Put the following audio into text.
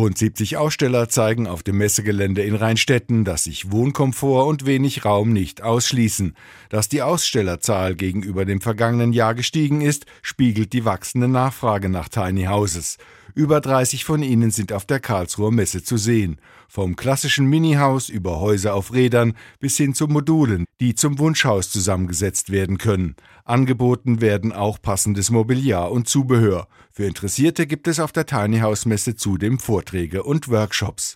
Rund 70 Aussteller zeigen auf dem Messegelände in Rheinstetten, dass sich Wohnkomfort und wenig Raum nicht ausschließen. Dass die Ausstellerzahl gegenüber dem vergangenen Jahr gestiegen ist, spiegelt die wachsende Nachfrage nach Tiny Houses. Über 30 von ihnen sind auf der Karlsruher Messe zu sehen. Vom klassischen Minihaus über Häuser auf Rädern bis hin zu Modulen, die zum Wunschhaus zusammengesetzt werden können. Angeboten werden auch passendes Mobiliar und Zubehör. Für Interessierte gibt es auf der Tiny House Messe zudem Vorträge und Workshops.